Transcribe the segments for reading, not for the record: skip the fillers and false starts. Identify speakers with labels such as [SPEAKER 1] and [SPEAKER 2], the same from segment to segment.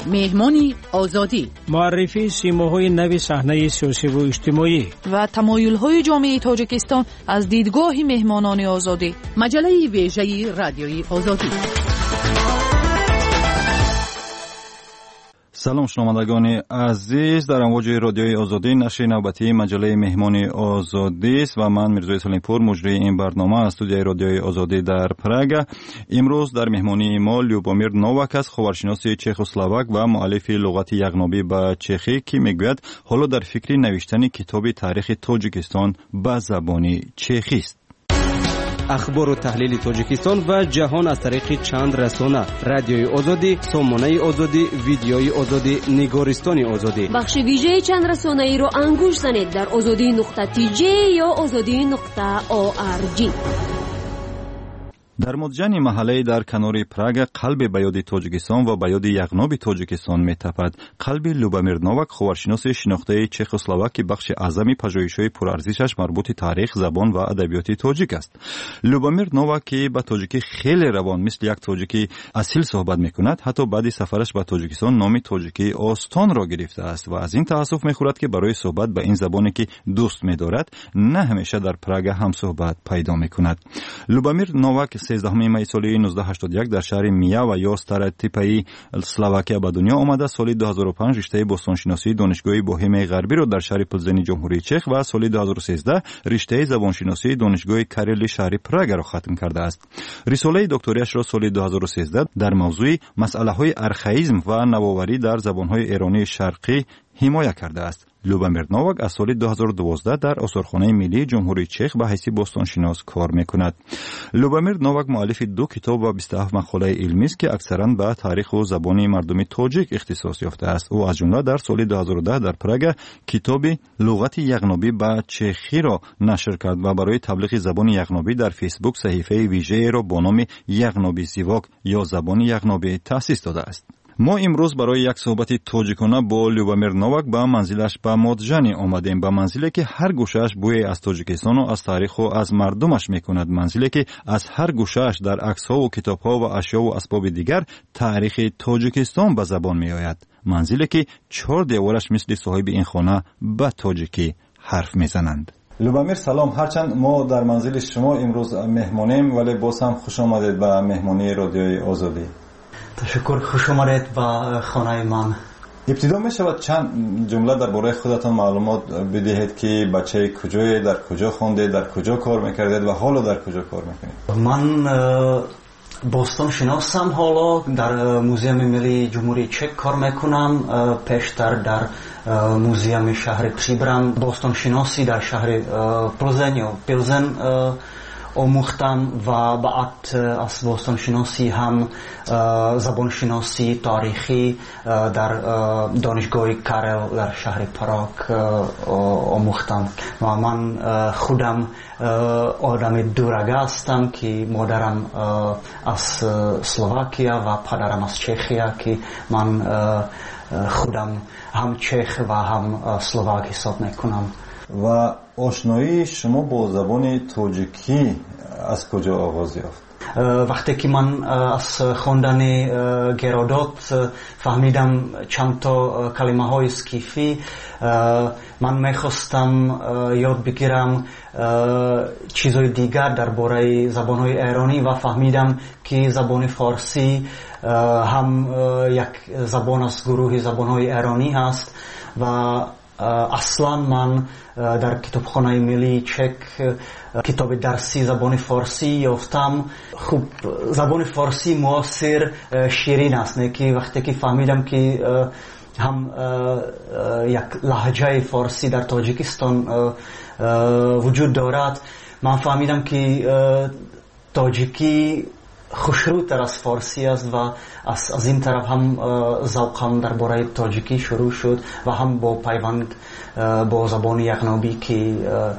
[SPEAKER 1] مهمانی آزادی،
[SPEAKER 2] معرفی سیماهای نوی صحنه سیاسی و اجتماعی
[SPEAKER 3] و تمایل‌های جامعه تاجیکستان از دیدگاه مهمانان آزادی.
[SPEAKER 1] مجله ویژه رادیوی آزادی.
[SPEAKER 4] سلام شنوندگان عزیز، در امواج رادیوی آزادی نشر نوبتی مجله مهمان آزادی است و من میرزا سلیمپور مجری این برنامه از استودیوی رادیوی آزادی در پراگ. امروز در مهمانی ما لیوبامیر نوواک است، خبرشناس چخسلواک و مؤلف لغت یغنابی به چخی که میگوید حالا در فکر نوشتن کتاب تاریخ تاجیکستان به زبان چخی است.
[SPEAKER 5] اخبار و تحلیل تاجیکستان و جهان از طریق چند رسانه: رادیوی آزادی، سامانه آزادی، ویدیوی آزادی، نگارستان آزادی.
[SPEAKER 6] بخش ویژه چند رسانه‌ای رو انگوش زنید در azadi.tj یا azadi.org.
[SPEAKER 4] در مدجن محله در کنار پراگ قلب به یاد تاجیکستان و به یاد یغناب تاجیکستان میتپد. قلب لیوبامیر نوواک خبرشناس شناخته چخسلواک بخش اعظمی پژوهش‌های پرارزشش مربوط تاریخ، زبان و ادبیات تاجیک است. لیوبامیر نوواک که به تاجیکی خیلی روان مثل یک تاجیکی اصیل صحبت میکند، حتی بعد سفرش به تاجیکستان نام تاجیکی آستان را گرفته است و از این تأسف میخورد که برای صحبت به این زبانی که دوست می‌دارد نه همیشه در پراگ هم صحبت پیدا میکند. لیوبامیر نوواک 13 می سال 1981 در شهر میا و یا ستارتیپای اسلواکیا به دنیا آمده. سال 2005 رشته باستانشناسی دانشگاه بوهیم غربی را در شهر پلزن جمهوری چک و سال 2013 رشته زبانشناسی دانشگاه کاریلی شهر پراگ را ختم کرده است. رساله دکتریش را سال 2013 در موضوع مسئله‌های ارخائیسم و نوآوری در زبان‌های ایرانی شرقی حمایت کرده است. لیوبامیر نوواک از سال 2012 در آثارخانه ملی جمهوری چک به حیث باستانشناس کار میکند. لیوبامیر نوواک مؤلف 2 کتاب و 27 مقاله علمی است که اکثرا به تاریخ و زبان مردم تاجیک اختصاص یافته است. او از جمله در سال 2010 در پراگ کتاب لغت یغنابی به چخی را نشر کرد و برای تبلیغ زبان یغنابی در فیسبوک صحیفه ویژه‌ای را با نام یغنابی زیواک یا زبان یغنابی تأسیس داده است. ما امروز برای یک صحبت تاجیکانه با لیوبامیر نوواک به منزلش به مدجن آمدیم، به منزلی که هر گوشه‌اش بوی از تاجیکستان و از تاریخ و از مردمش میکند، منزلی که از هر گوشه‌اش در عکس‌ها و کتاب‌ها و اشیا و اسباب دیگر تاریخ تاجیکستان به زبان میآید، منزلی که 4 دیوارش مثل صاحب این خانه به تاجیکی حرف میزنند. لیوبامیر سلام، هرچند ما در منزل شما امروز مهمانیم ولی باز هم خوش آمدید به مهمانی رادیوی آزادی.
[SPEAKER 7] تشکر، خوش آمدید به خانه من.
[SPEAKER 4] ابتدا می شود چند جمله درباره خودتان معلومات بدهید که بچه کجایی، در کجا خوندید، در کجا کار میکردید و حالا در کجا کار میکنید؟
[SPEAKER 7] من باستان شناسم، حالا در موزیم ملی جمهوری چک کار میکنم. پیشتر در موزیم شهر پریبرام باستان شناسی در شهر پلزن یا پلزن آموختم و بعد از باستان شناسی هم زبان شناسی تاریخی در دانشگاه کارل در شهر پراگ آموختم. و من خودم آدم دورگه هستم که مادرم از سلواکیا و پدرم از چخیا که من خودم هم چخ و هم سلواک حساب میکنم.
[SPEAKER 4] و آشنایی شما با زبان تاجیکی از کجا آغاز یافت؟
[SPEAKER 7] وقتی که من از خواندن گرادات فهمیدم چند تا کلمه های اسکیفی، من میخواستم یاد بگیرم چیزهای دیگر درباره زبانهای ایرانی و فهمیدم که زبان فارسی هم یک زبان از گروه زبانهای ایرانی هست و اصلا من در کتابخانه ملی چک کتاب درسی زبان فارسی یافتم. خوب، زبان فارسی معاصر شیرین است، نه که وقتی که فهمیدم که هم یک لهجه فارسی در تاجیکستان وجود دارد، من فهمیدم که تاجیکی خوشروتر از فارسی است و از این طرف هم ذوقم درباره تاجیکی شروع شد و هم با پیوند با زبان یغنابی که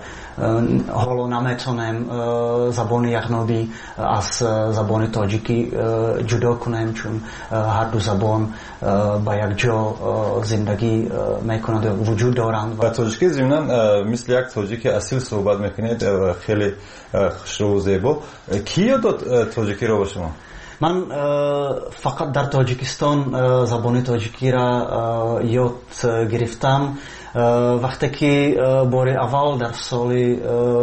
[SPEAKER 7] حالا نمیتونم زبان یغنابی از زبان تاجیکی جدا کنم، چون هر دو زبان با یک جا زندگی میکنند و وجود دارند.
[SPEAKER 4] و تاجیکی ضمناً مثل یک تاجیک اصیل صحبت میکنید، خیلی خوشرو و زیبا. کی یاد داد تاجیکی رو به شما؟
[SPEAKER 7] من فقط در تاجیکستان زبان تاجیکی را یاد گرفتم وقتی که بار اول در سال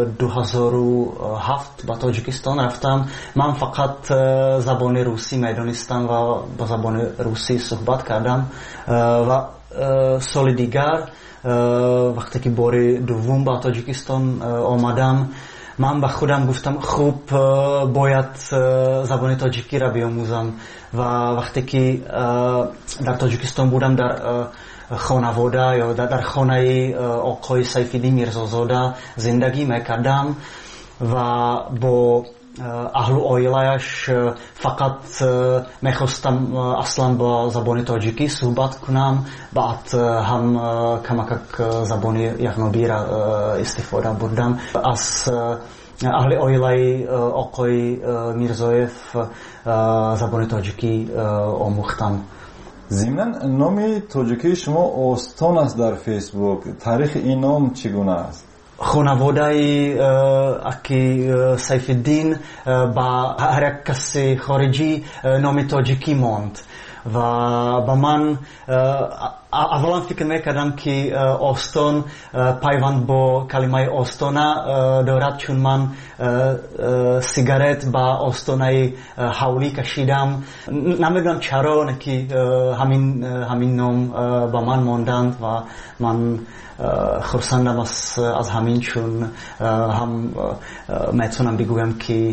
[SPEAKER 7] 2007 به تاجیکستان رفتم. من فقط زبان روسی میدانستم و با زبان روسی صحبت کردم و سال دیگر وقتی که بار دوم به تاجیکستان آمدم من به خودم گفتم خوب باید زبان تاجیکی را بیاموزم و وقتی که در تاجیکستان بودم در خانواده یا در خانه آقای سیفالدین میرزازاده زندگی میکردم و با اهل و عائله‌اش فقط میخواستم اصلا با زبان تاجیکی صحبت کنم. بعد هم کمک زبان یغنوبی را استفاده بردم. از اهل عائله آقای میرزایف زبان تاجیکی آموختم.
[SPEAKER 4] ضمناً نام تاجیکی شما آستان است در فیسبوک. تاریخ این نام چگونه است؟
[SPEAKER 7] خانواده اکی سیفالدین با هر یک کسی خارجی نام تاجیکی ماند و با من اولا فکر میکردم که آستان پیوند با کلمه آستانه دارد چون من سیگارت با آستانه حولی کشیدم. نمیدونم چرا که همین نام با من ماندند و من خرسندم از همین چون هم میتونم بگویم که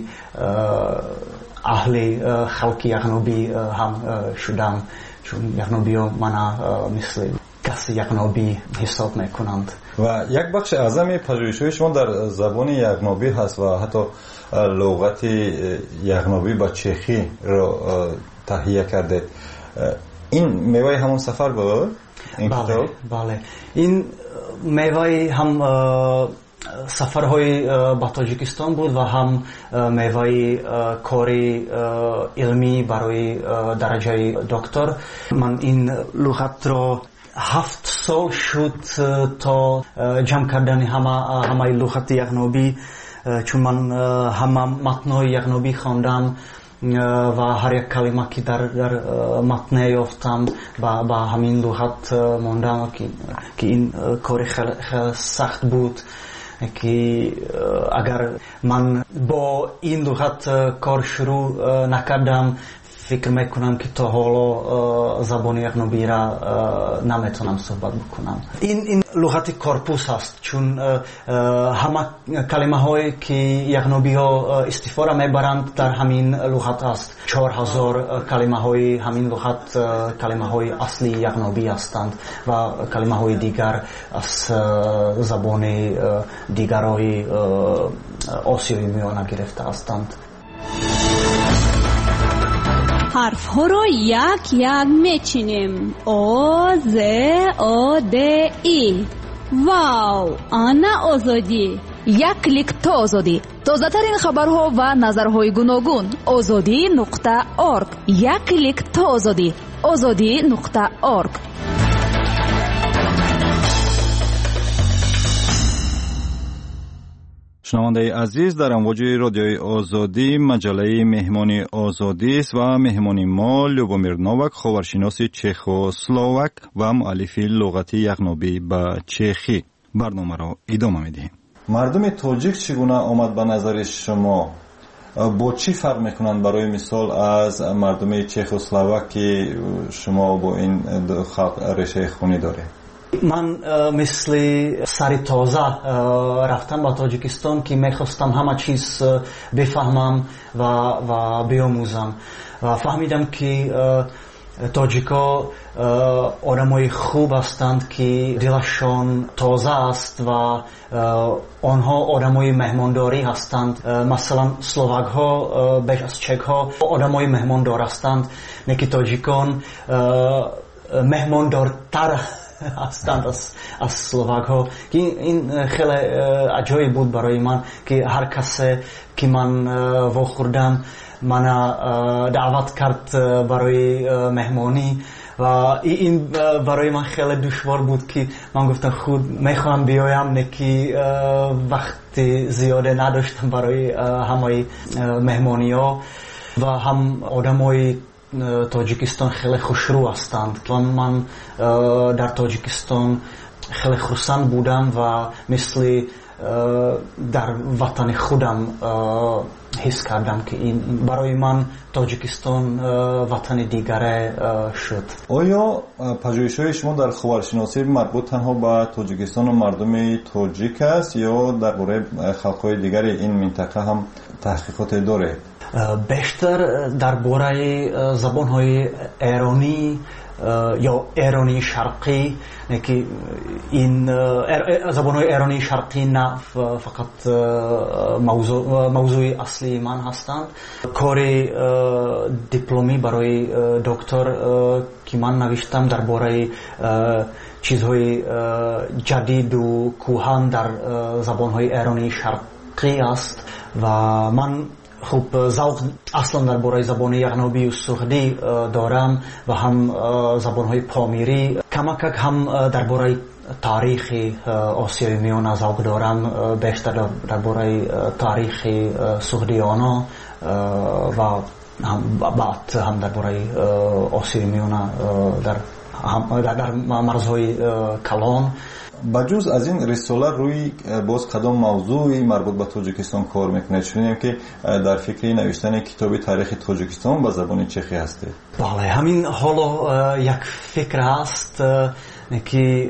[SPEAKER 7] اهل خلق یغنوبی هم شدم چون یغنوبی ها من مثل کسی یغنوبی حساب میکنند.
[SPEAKER 4] و یک بخش اعظم پژوهش‌های شما در زبان یغنوبی هست و حتی لغت یغنوبی با چخی رو تهیه کردید. این میوه همون سفر بود؟
[SPEAKER 7] بله. این میوه هم سفرهای با تاجیکستان بود و هم میوه کاری علمی برای درجه دکتر. من این لغت را 7 سال شد تا جمع کردن همه لغت یغنوبی چون من همه متن‌های یغنوبی خواندم و هر یک کلمه که در متن یافتم با همین لغت ماندم که این کار خیلی سخت بود که اگر من با این لغت کار شروع نکردم فکر میکنم که تا حالا زبان یغنوبی را نمیتونم صحبت بکنم. این لغت کارپوس است چون همه کلمه هایی که یغنوبی ها استفاده میبرند در همین لغت است. 4000 کلمه های همین لغت کلمه های اصلی یغنوبی هستند و کلمه های دیگر از زبان دیگرهای آسیای میانه گرفته هستند.
[SPEAKER 6] حرف ها رو یک یک میچینیم. او ز او د ای. واو، آنا آزادی.
[SPEAKER 3] یک کلیک تا آزادی. تازه ترین خبرها و نظرهای گوناگون. azadi.org. یک کلیک تا آزادی. azadi.org.
[SPEAKER 4] شنونده عزیز، در امواج رادیوی آزادی مجله مهمانی آزادی است و مهمانی ما لوبومیر نوواک، خاورشناس چخسلواک و مؤلف لغت یغنوبی به چخی. برنامه را ادامه میدیم. مردم تاجیک چگونه آمد به نظر شما؟ با چی فرق میکنند برای مثال از مردم چخسلواک که شما با این خلق رشته خونی داره؟
[SPEAKER 7] من مثل سری تازه رفتم به تاجیکستان که میخواستم همه چیز بفهمم و بیاموزم و فهمیدم که تاجیکا آدمای خوب هستند که دلشان تازه است و آنها آدمای مهمانداری هستند. مثلا سلوواک ها بیش از چک ها آدمای مهماندار هستند، نه که تاجیکان مهماندارتر هستند از سلوواک ها. این خیلی عجایب بود برای من که هر کسی که من واخوردم من دعوت کرد برای مهمانی و این برای من خیلی دشوار بود که من گفتم خود میخوام بیایم، نه که وقت زیاده نداشتم برای همه مهمانی ها. و هم آدمای تاجیکستان خیلی خوشرو هستند. من در تاجیکستان خیلی خرسند بودم و مثل در وطن خودم حس کردم که این برای من تاجیکستان وطن دیگره شد.
[SPEAKER 4] آیا پژوهش‌های شما در خبرشناسی مربوط تنها به تاجیکستان و مردم تاجیک است یا درباره خلق‌های دیگر این منطقه هم تحقیقات داره؟
[SPEAKER 7] بیشتر درباره زبان‌های ایرانی یا ایرانی شرقی، که این زبان‌های ایرانی شرقی نه فقط موضوع اصلی من هستند. کار دیپلمی برای دکتر که من نوشتم درباره چیزهای جدید و کهن در زبان‌های ایرانی شرقی است و من خوب ذوق اصلا درباره زبان یغنوبی و سوخدی دارم و هم زبان‌های پامیری. کمک هم درباره تاریخ آسیای میانه ذوق دارم، بیشتر درباره تاریخ سوخدیانا و بعد هم درباره آسیای میانه در مرزهای کلان.
[SPEAKER 4] بجز از این رساله روی باز کدام موضوعی مربوط به تاجیکستان کار میکنید؟ شنیدیم که در فکر نوشتن کتاب تاریخ تاجیکستان به زبان چخی هسته.
[SPEAKER 7] بله، همین حالا یک فکر است که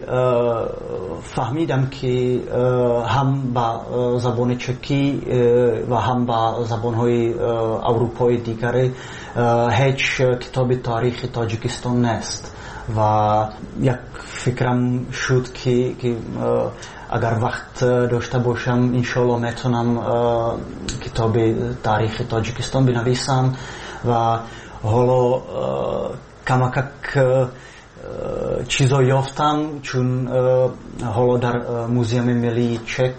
[SPEAKER 7] فهمیدم که هم با زبان چکی و هم با زبان‌های اروپایی دیگر هیچ کتاب تاریخ تاجیکستان نیست و یک فکرم شد که اگر وقت داشته باشم انشالله میتونم کتاب تاریخ تاجیکستان بنویسم و حالا کمک چیزا یافتم، چون حالا در موزیم ملی چک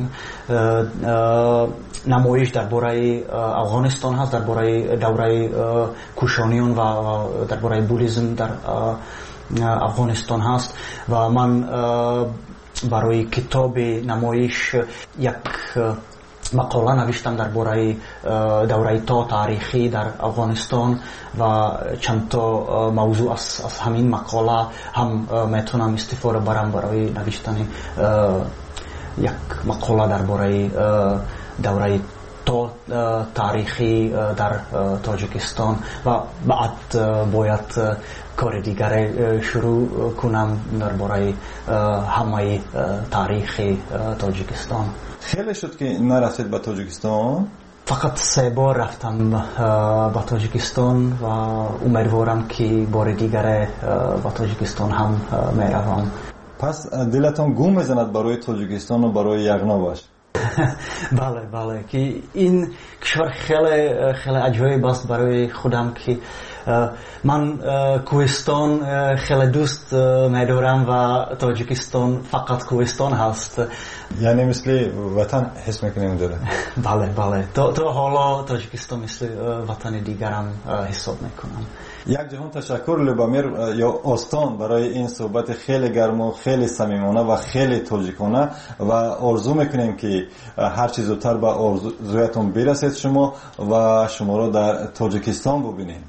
[SPEAKER 7] نمایش درباره افغانستان هست، درباره دوره کوشانیان و درباره بودیسم در افغانستان هست و من برای کتاب نمایش یک مقاله نوشتم درباره دوره تا تاریخی در افغانستان و چند تا موضوع از همین مقاله هم میتونم استفاده برم برای نوشتن یک مقاله درباره دوره تا تاریخی در تاجیکستان و بعد باید کار دیگر شروع کنم درباره همه تاریخ تاجیکستان.
[SPEAKER 4] خیلی شد که نرفتید به تاجیکستان؟
[SPEAKER 7] فقط 3 بار رفتم به تاجیکستان و امیدوارم که بار دیگر به تاجیکستان هم میروم.
[SPEAKER 4] پس دلتان گم میزند برای تاجیکستان و برای یغنوبش؟
[SPEAKER 7] بله که این کشور خیلی عجیب است برای خودم که من کوهستان خیلی دوست می‌دارم و تاجیکستان فقط کوهستان هست.
[SPEAKER 4] یعنی مثل وطن حس می‌کنیم داره؟
[SPEAKER 7] بله تا حالا تاجیکستان مثل وطن دیگرم حساب می‌کنم.
[SPEAKER 4] یک جهان تشکر لوبامیر یا آستان برای این صحبت خیلی گرم و خیلی صمیمانه و خیلی تاجیکانه و آرزو میکنیم که هر چیز زودتر به آرزویتون برسید شما و شما را در تاجیکستان ببینیم.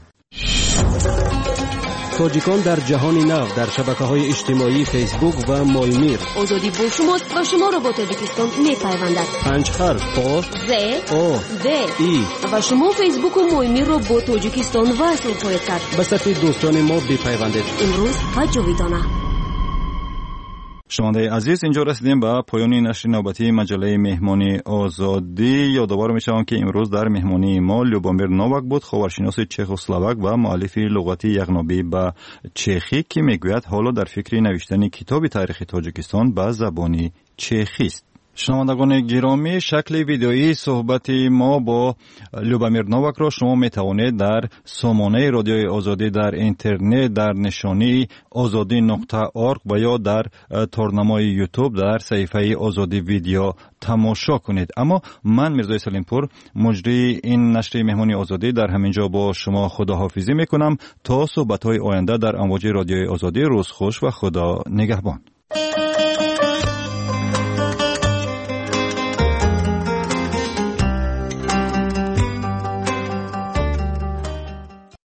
[SPEAKER 5] تاجیکان در جهان نو در شبکه‌های اجتماعی فیسبوک و مایمیر.
[SPEAKER 6] آزادی با شماست و شما را با تاجیکستان می‌پیوندد.
[SPEAKER 5] 5 حرف آ
[SPEAKER 6] ز
[SPEAKER 5] او
[SPEAKER 6] د
[SPEAKER 5] ای
[SPEAKER 6] و شما فیسبوک و مایمیر را با تاجیکستان وصل خواهید کرد.
[SPEAKER 5] به صفحه دوستان ما بپیوندید.
[SPEAKER 6] امروز و جاویدانه.
[SPEAKER 4] شنوندگان عزیز، اینجا رسیدیم به پایان نشر نوبتی مجله مهمانی آزادی. یادآور می‌شوم که امروز در مهمانی ما لوبامیر نوواک بود، خبرشناس چخسلواک و مؤلف لغت یغنوبی به چخی که میگوید حالا در فکر نوشتن کتاب تاریخ تاجیکستان به زبان چخی است. شنوندگان گرامی، شکل ویدئویی صحبت ما با لوبامیر نوواک را شما میتوانید در سامانه رادیوی آزادی در اینترنت در نشانی azadi.org و یا در تارنمای یوتیوب در صفحه آزادی ویدیو تماشا کنید. اما من میرزای سلیمپور مجری این نشر مهمانی آزادی در همینجا با شما خداحافظی میکنم تا صحبت‌های آینده در امواج رادیوی آزادی. روز خوش و خدا نگهبان.